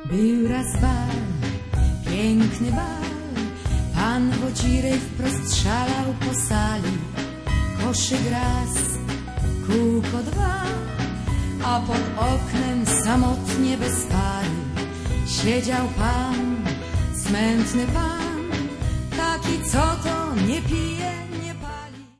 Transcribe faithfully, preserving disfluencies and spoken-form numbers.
Był raz bal, piękny bal, pan Wodzirej wprost szalał po sali. Koszyk raz, kółko dwa, a pod oknem samotnie bez pary siedział pan, smętny pan, taki co to nie pije,